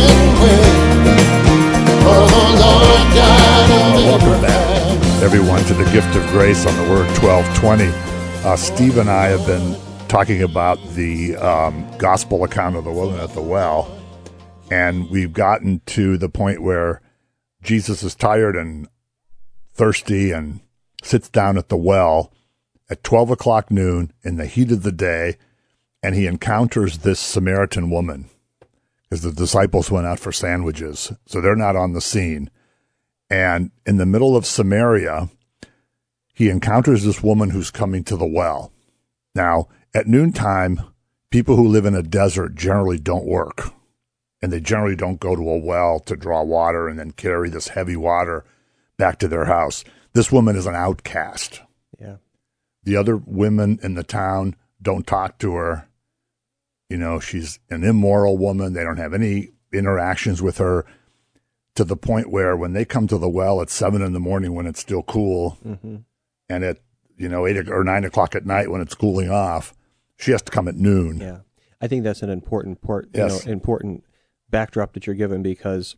Welcome back, everyone, to the Gift of Grace on the Word 1220. Steve and I have been talking about the gospel account of the woman at the well, and we've gotten to the point where Jesus is tired and thirsty and sits down at the well at 12 o'clock noon in the heat of the day, and he encounters this Samaritan woman because the disciples went out for sandwiches, so they're not on the scene. And in the middle of Samaria, he encounters this woman who's coming to the well. Now, at noontime, people who live in a desert generally don't work, and they generally don't go to a well to draw water and then carry this heavy water back to their house. This woman is an outcast. Yeah. The other women in the town don't talk to her. You know, she's an immoral woman. They don't have any interactions with her, to the point where when they come to the well at 7 a.m. when it's still cool, and at 8 or 9 o'clock at night when it's cooling off, she has to come at noon. Yeah, I think that's an important Yes. important backdrop that you're given, because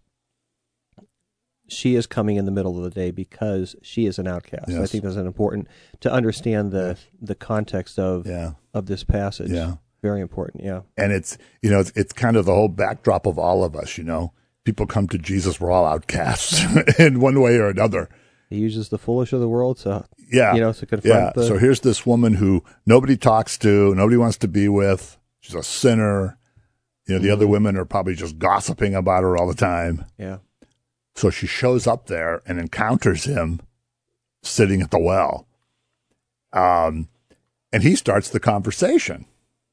she is coming in the middle of the day because she is an outcast. Yes. I think that's an important to understand the context of this passage. Yeah, very important. Yeah, and it's it's kind of the whole backdrop of all of us. People come to Jesus, we're all outcasts in one way or another. He uses the foolish of the world to confront. Yeah. So here's this woman who nobody talks to, nobody wants to be with. She's a sinner. The other women are probably just gossiping about her all the time. Yeah. So she shows up there and encounters him sitting at the well. And he starts the conversation,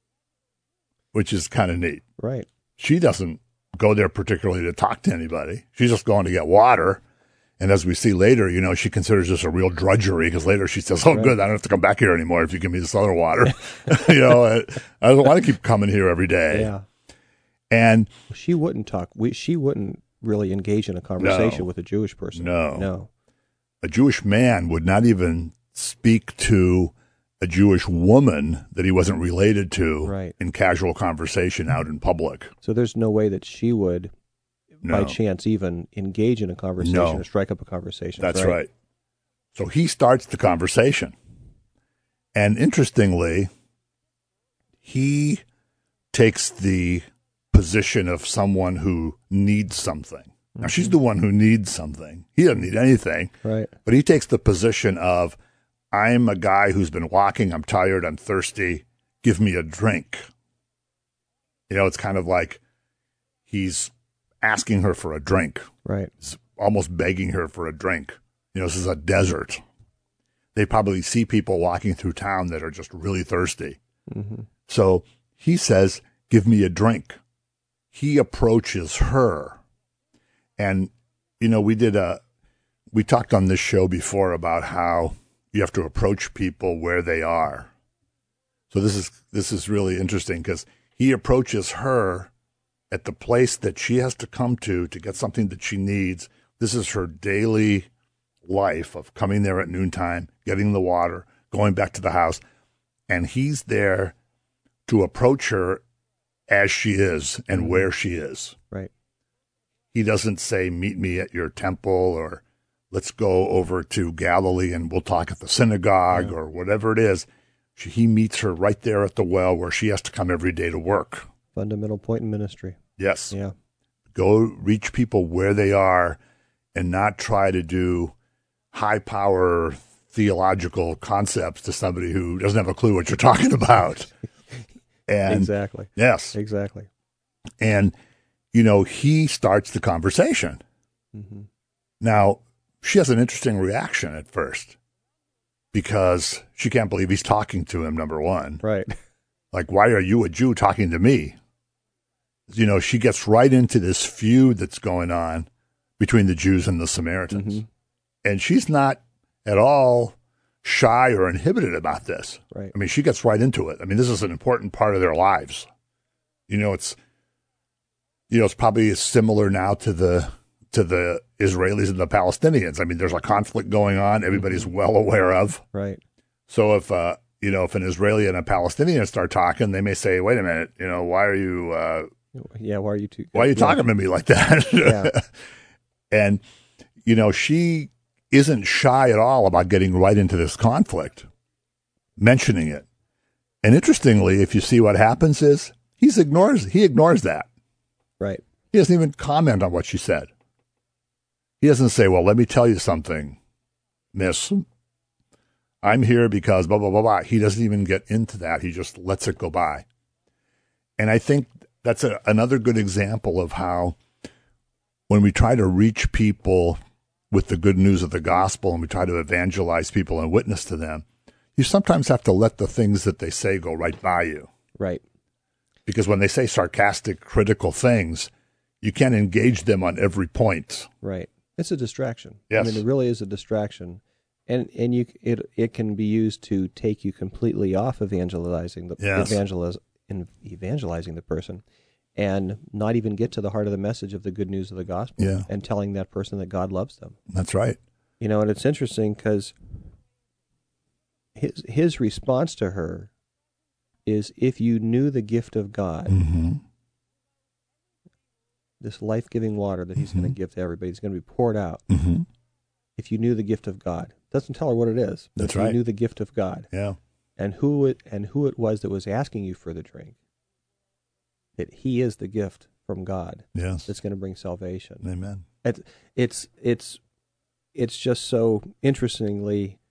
which is kind of neat. Right. She doesn't go there particularly to talk to anybody. She's just going to get water. And as we see later, she considers this a real drudgery, because later she says, "Oh, good, I don't have to come back here anymore if you give me this other water." I don't want to keep coming here every day. Yeah. And she wouldn't talk. She wouldn't really engage in a conversation with a Jewish person. No. A Jewish man would not even speak to a Jewish woman that he wasn't related to in casual conversation out in public. So there's no way that she would, by chance, even engage in a conversation or strike up a conversation. That's right. So he starts the conversation. And interestingly, he takes the position of someone who needs something. Now, she's the one who needs something. He doesn't need anything. Right. But he takes the position of, I'm a guy who's been walking, I'm tired, I'm thirsty, give me a drink. It's kind of like he's asking her for a drink. Right. He's almost begging her for a drink. This is a desert. They probably see people walking through town that are just really thirsty. Mm-hmm. So he says, give me a drink. He approaches her. And, we talked on this show before about how you have to approach people where they are. So this is really interesting, because he approaches her at the place that she has to come to get something that she needs. This is her daily life of coming there at noontime, getting the water, going back to the house. And he's there to approach her as she is and where she is. Right. He doesn't say, meet me at your temple, or let's go over to Galilee and we'll talk at the synagogue, or whatever it is. He meets her right there at the well where she has to come every day to work. Fundamental point in ministry. Yes. Yeah. Go reach people where they are and not try to do high-power theological concepts to somebody who doesn't have a clue what you're talking about. And exactly. Yes. Exactly. And, he starts the conversation. Mm-hmm. Now, she has an interesting reaction at first, because she can't believe he's talking to him, number one. Right. Like, why are you, a Jew, talking to me? She gets right into this feud that's going on between the Jews and the Samaritans. Mm-hmm. And she's not at all shy or inhibited about this. Right. I mean, she gets right into it. I mean, this is an important part of their lives. It's probably similar now to the Israelis and the Palestinians. I mean, there's a conflict going on. Everybody's well aware of. Right. So if an Israeli and a Palestinian start talking, they may say, "Wait a minute, why are you Yeah, why are you talking to me like that? Yeah. And, she isn't shy at all about getting right into this conflict, mentioning it. And interestingly, if you see what happens is he ignores that. Right. He doesn't even comment on what she said. He doesn't say, well, let me tell you something, miss. I'm here because blah, blah, blah, blah. He doesn't even get into that. He just lets it go by. And I think that's another good example of how when we try to reach people with the good news of the gospel and we try to evangelize people and witness to them, you sometimes have to let the things that they say go right by you. Right. Because when they say sarcastic, critical things, you can't engage them on every point. Right. It's a distraction. Yes. I mean, it really is a distraction. And it can be used to take you completely off evangelizing the evangelizing the person, and not even get to the heart of the message of the good news of the gospel, and telling that person that God loves them. That's right. And it's interesting because his response to her is, if you knew the gift of God, this life-giving water that he's going to give to everybody, it's going to be poured out. If you knew the gift of God. Doesn't tell her what it is. That's right. You knew the gift of God. Yeah. And who it was that was asking you for the drink. That he is the gift from God. Yes. That's going to bring salvation. Amen. It's just so interestingly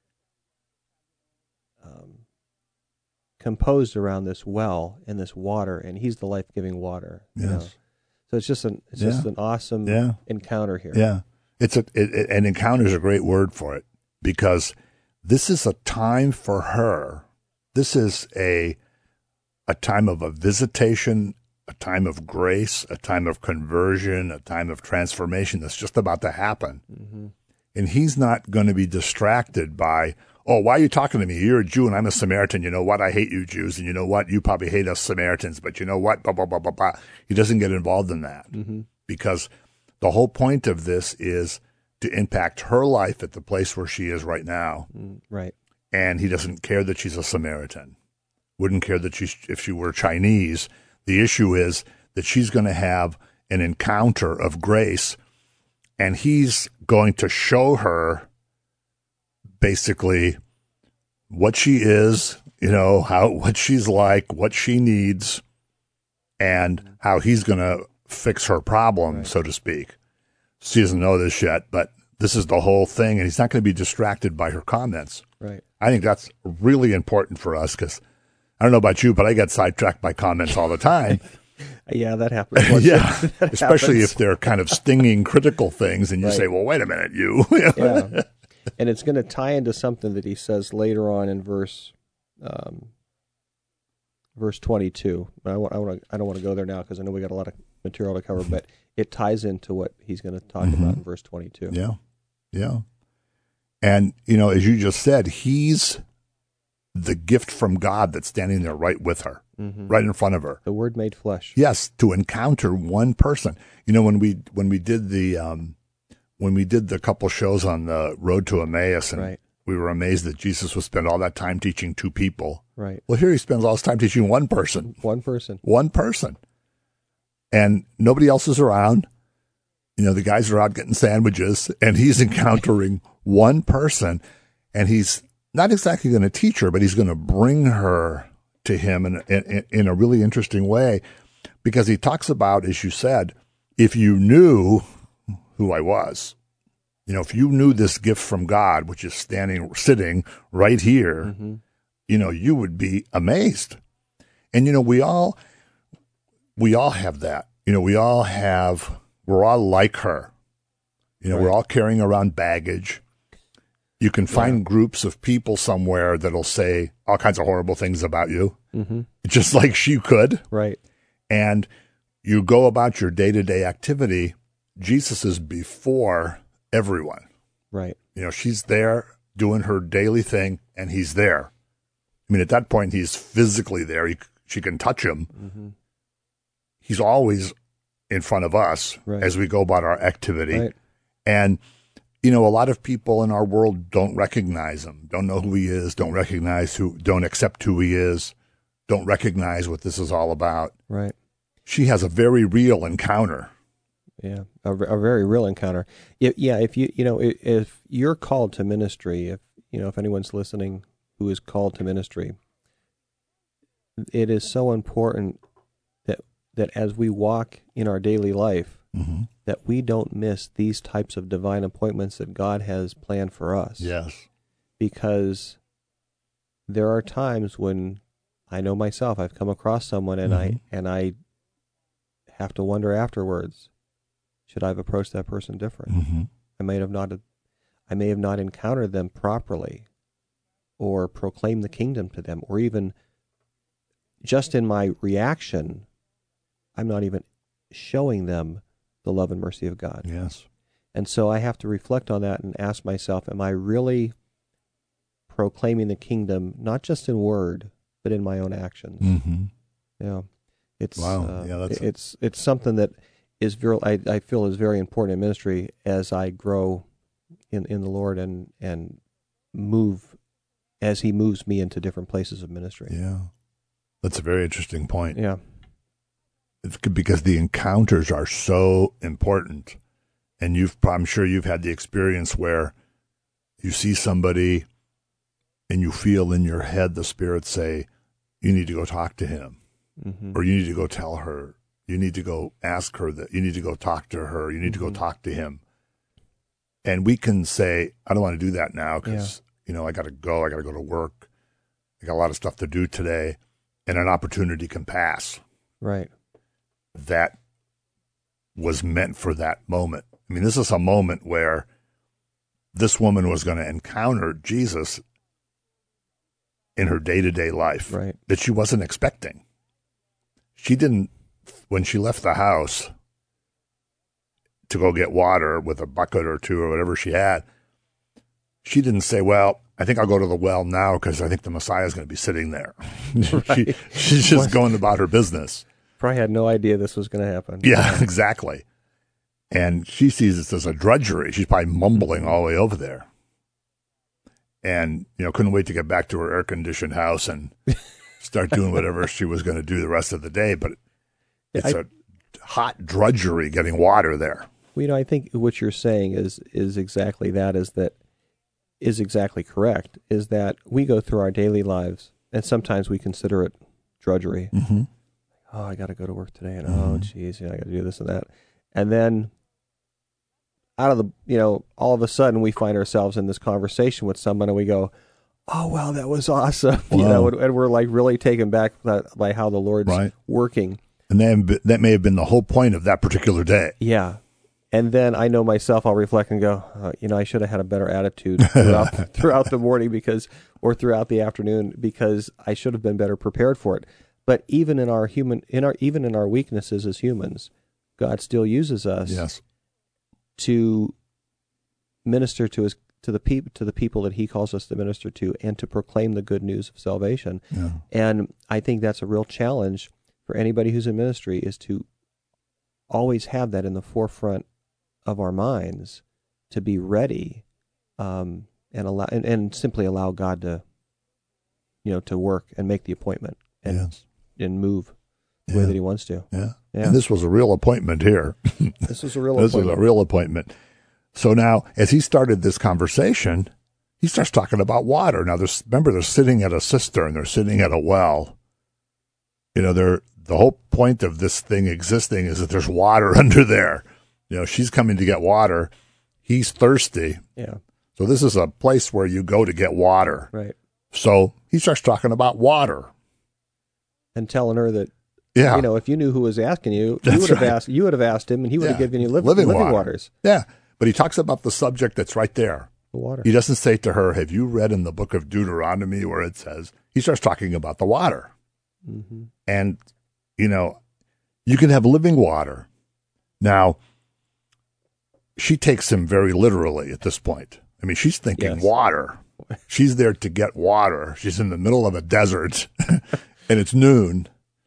composed around this well and this water, and he's the life-giving water. Yes. So it's just an awesome encounter here. Yeah. An encounter is a great word for it, because this is a time for her. This is a time of a visitation, a time of grace, a time of conversion, a time of transformation that's just about to happen. And he's not going to be distracted by, oh, why are you talking to me? You're a Jew and I'm a Samaritan. You know what? I hate you Jews. And you know what? You probably hate us Samaritans. But you know what? Blah, blah, blah, blah, blah. He doesn't get involved in that, because the whole point of this is to impact her life at the place where she is right now. Right. And he doesn't care that she's a Samaritan. Wouldn't care that if she were Chinese. The issue is that she's going to have an encounter of grace, and he's going to show her basically what she is, what she's like, what she needs, and how he's going to fix her problem, so to speak. She doesn't know this yet, but this is the whole thing, and he's not going to be distracted by her comments. Right. I think that's really important for us, because I don't know about you, but I get sidetracked by comments all the time. Yeah, that happens. That especially if they're kind of stinging, critical things, and you say, well, wait a minute, you. Yeah. And it's going to tie into something that he says later on in verse 22. I don't want to go there now because I know we got a lot of material to cover, but it ties into what he's going to talk about in verse 22. Yeah, yeah. And, as you just said, he's the gift from God that's standing there right with her, right in front of her. The Word made flesh. Yes, to encounter one person. When we did the couple shows on the road to Emmaus, and we were amazed that Jesus would spend all that time teaching two people. Right. Well, here he spends all his time teaching one person. One person. One person. And nobody else is around. The guys are out getting sandwiches, and he's encountering one person, and he's not exactly going to teach her, but he's going to bring her to him in a really interesting way, because he talks about, as you said, if you knew who I was, if you knew this gift from God, which is sitting right here, you would be amazed. And, we all have that. We're all like her. We're all carrying around baggage. You can find groups of people somewhere that'll say all kinds of horrible things about you, just like she could. Right. And you go about your day-to-day activity. Jesus is before everyone. Right. She's there doing her daily thing, and he's there. I mean, at that point, he's physically there. She can touch him. He's always in front of us as we go about our activity. Right. And, a lot of people in our world don't recognize him, don't know who he is, don't accept who he is, don't recognize what this is all about. Right. she has a very real encounter. Yeah, a very real encounter. If if you're called to ministry, if anyone's listening who is called to ministry, it is so important that as we walk in our daily life, that we don't miss these types of divine appointments that God has planned for us. Yes. Because there are times when I know myself, I've come across someone and I have to wonder afterwards, should I have approached that person different? I may have not encountered them properly, or proclaimed the kingdom to them, or even just in my reaction, I'm not even showing them the love and mercy of God. Yes. And so I have to reflect on that and ask myself, am I really proclaiming the kingdom, not just in word, but in my own actions? Yeah. It's wow. It's something that is I feel is very important in ministry as I grow in the Lord and move as He moves me into different places of ministry. Yeah. That's a very interesting point. Yeah. It's because the encounters are so important. And I'm sure you've had the experience where you see somebody and you feel in your head the Spirit say, you need to go talk to him, or you need to go tell her, you need to go ask her that, you need to go talk to her, you need to go talk to him. And we can say, I don't want to do that now because, I got to go to work. I got a lot of stuff to do today, and an opportunity can pass. Right. That was meant for that moment. I mean, this is a moment where this woman was going to encounter Jesus in her day-to-day life that she wasn't expecting. She didn't, when she left the house to go get water with a bucket or two or whatever she had, she didn't say, well, I think I'll go to the well now because I think the Messiah is going to be sitting there. She's just going about her business. Probably had no idea this was going to happen. Yeah, exactly. And she sees this as a drudgery. She's probably mumbling all the way over there. And, couldn't wait to get back to her air-conditioned house and start doing whatever she was going to do the rest of the day. But it's a hot drudgery getting water there. Well, I think what you're saying is exactly that, is exactly correct, is that we go through our daily lives, and sometimes we consider it drudgery. Oh, I got to go to work today, and oh, geez, I got to do this and that. And then out of the, all of a sudden we find ourselves in this conversation with someone and we go, oh, wow, that was awesome. Wow. And we're like really taken back by how the Lord's working. And then that may have been the whole point of that particular day. Yeah. And then I know myself, I'll reflect and go, I should have had a better attitude throughout the morning or throughout the afternoon, because I should have been better prepared for it. But even in our weaknesses as humans, God still uses us to minister to the people that He calls us to minister to, and to proclaim the good news of salvation. Yeah. And I think that's a real challenge for anybody who's in ministry, is to always have that in the forefront of our minds, to be ready, and simply allow God to, to work and make the appointment and move the way that He wants to. Yeah. And this was a real appointment here. This was a real appointment. So now, as he started this conversation, he starts talking about water. Now, they're sitting at a cistern. They're sitting at a well. The whole point of this thing existing is that there's water under there. She's coming to get water. He's thirsty. Yeah. So this is a place where you go to get water. Right. So he starts talking about water. And telling her that, if you knew who was asking you, you would have asked him, and he would have given you living waters. Yeah. But he talks about the subject that's right there. The water. He doesn't say to her, have you read in the book of Deuteronomy where it says, he starts talking about the water. Mm-hmm. And, you can have living water. Now, she takes him very literally at this point. I mean, she's thinking water. She's there to get water. She's in the middle of a desert, and it's noon.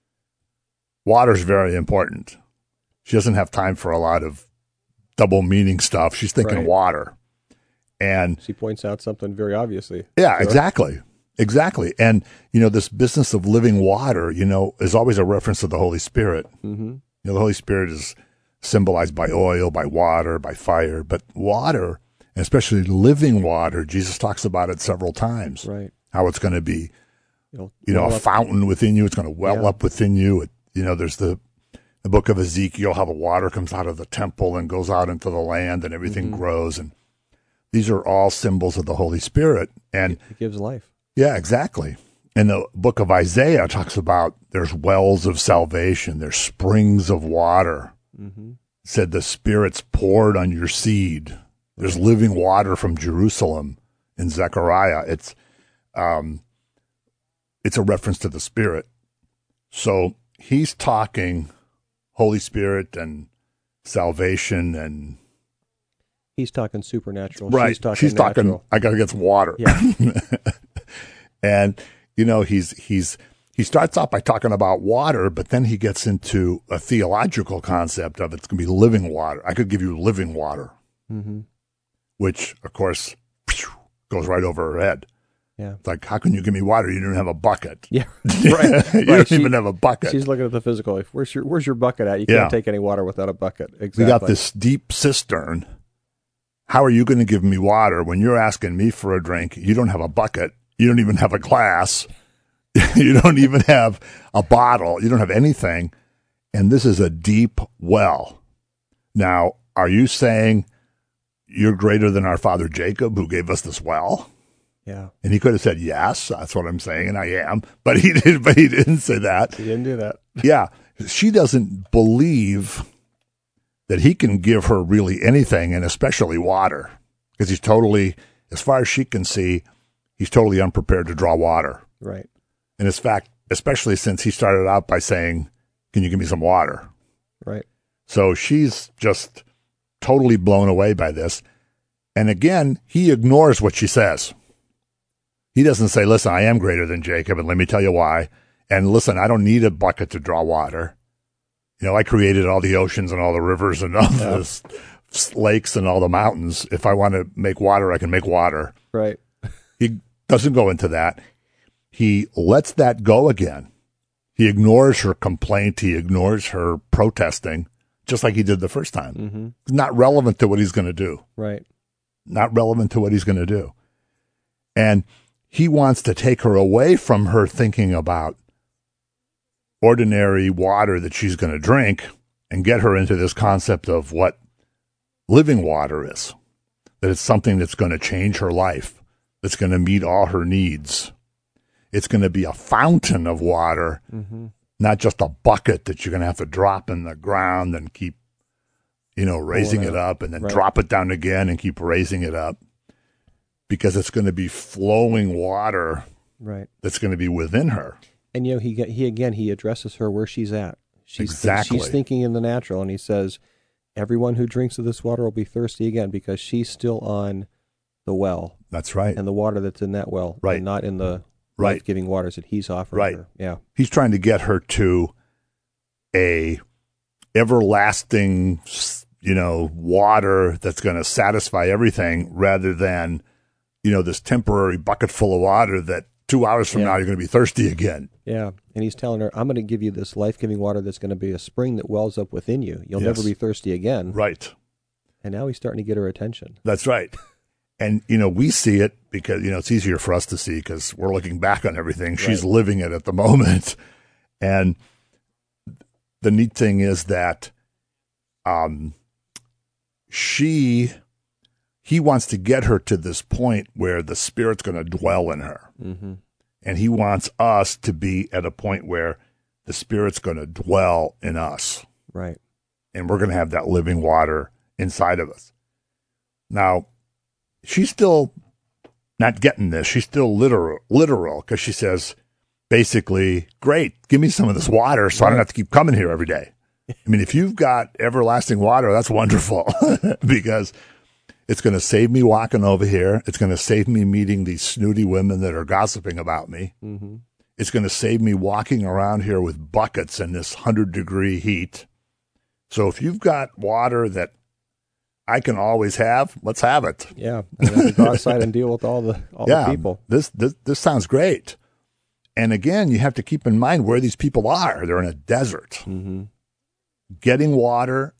Water's very important. She doesn't have time for a lot of double meaning stuff. She's thinking water. And she points out something very obviously. Yeah, exactly. Exactly. And, this business of living water, is always a reference to the Holy Spirit. Mm-hmm. The Holy Spirit is symbolized by oil, by water, by fire. But water, and especially living water, Jesus talks about it several times. Right. How it's going to be, well a fountain within you. It's going to well up within you. There's the book of Ezekiel, how the water comes out of the temple and goes out into the land and everything grows. And these are all symbols of the Holy Spirit. And it gives life. yeah, exactly. And the book of Isaiah talks about there's wells of salvation, there's springs of water. Mm-hmm. It said the Spirit's poured on your seed. There's living water from Jerusalem in Zechariah. It's a reference to the Spirit. So he's talking Holy Spirit and salvation, and he's talking supernatural. Right. She's talking natural. I got to get some water. Yeah. And he starts off by talking about water, but then he gets into a theological concept of it's going to be living water. I could give you living water, which of course goes right over her head. Yeah. It's like, how can you give me water? You don't have a bucket. Yeah. Right. You don't even have a bucket. She's looking at the physical. Where's your bucket at? You can't take any water without a bucket. Exactly. We got this deep cistern. How are you going to give me water when you're asking me for a drink? You don't have a bucket. You don't even have a glass. You don't even have a bottle. You don't have anything. And this is a deep well. Now, are you saying you're greater than our father Jacob, who gave us this well? Yeah. And he could have said, yes, that's what I'm saying, and I am. But he didn't say that. He didn't do that. Yeah. She doesn't believe that he can give her really anything, and especially water, because he's totally, as far as she can see, he's totally unprepared to draw water. Right. And in fact, especially since he started out by saying, can you give me some water? Right. So she's just totally blown away by this. And again, he ignores what she says. He doesn't say, listen, I am greater than Jacob, and let me tell you why. And listen, I don't need a bucket to draw water. I created all the oceans and all the rivers and all the lakes and all the mountains. If I want to make water, I can make water. Right. He doesn't go into that. He lets that go again. He ignores her complaint. He ignores her protesting, just like he did the first time. Mm-hmm. It's not relevant to what he's going to do. Right. Not relevant to what he's going to do. And he wants to take her away from her thinking about ordinary water that she's going to drink and get her into this concept of what living water is, that it's something that's going to change her life, that's going to meet all her needs. It's going to be a fountain of water, not just a bucket that you're going to have to drop in the ground and keep, raising it up and then drop it down again and keep raising it up, because it's going to be flowing water that's going to be within her. And he addresses her where she's at. She's thinking in the natural, and he says, everyone who drinks of this water will be thirsty again, because she's still on the well. That's right. And the water that's in that well, and not in the life-giving waters that he's offering her. Yeah. He's trying to get her to a everlasting, water that's going to satisfy everything, rather than, this temporary bucket full of water that 2 hours from now you're going to be thirsty again. Yeah. And he's telling her, I'm going to give you this life-giving water that's going to be a spring that wells up within you. You'll never be thirsty again. Right. And now he's starting to get her attention. That's right. And, we see it because, it's easier for us to see because we're looking back on everything. She's living it at the moment. And the neat thing is that he wants to get her to this point where the Spirit's going to dwell in her. Mm-hmm. And he wants us to be at a point where the Spirit's going to dwell in us. Right. And we're going to have that living water inside of us. Now, she's still not getting this. She's still literal, because she says, basically, great, give me some of this water so I don't have to keep coming here every day. I mean, if you've got everlasting water, that's wonderful, because it's going to save me walking over here. It's going to save me meeting these snooty women that are gossiping about me. Mm-hmm. It's going to save me walking around here with buckets in this 100-degree heat. So if you've got water that I can always have, let's have it. Yeah. And then we go outside and deal with all the people. This sounds great. And again, you have to keep in mind where these people are. They're in a desert. Mm-hmm. Getting water,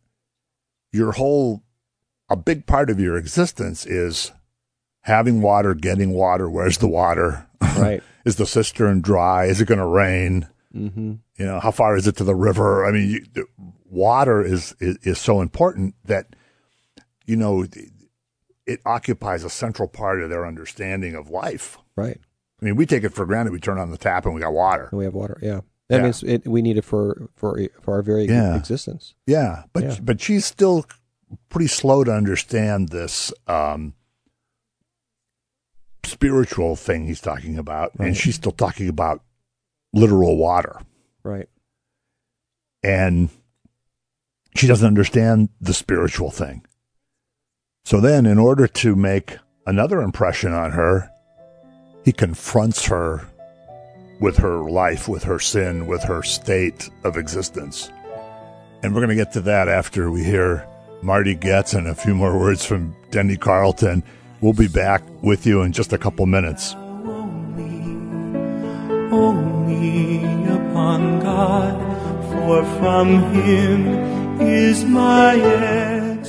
a big part of your existence is having water, getting water. Where's the water? Right. Is the cistern dry? Is it going to rain? Mm-hmm. You know, how far is it to the river? I mean, water is so important that, you know, it occupies a central part of their understanding of life. Right. I mean, we take it for granted. We turn on the tap and we got water. And we have water. Yeah. That means we need it for our very existence. Yeah. But she's still pretty slow to understand this spiritual thing he's talking about. Right. And she's still talking about literal water. Right. And she doesn't understand the spiritual thing. So then, in order to make another impression on her, he confronts her with her life, with her sin, with her state of existence. And we're going to get to that after we hear Marty Goetz and a few more words from Denny Carlton. We'll be back with you in just a couple minutes. Only upon God, for from him is my end.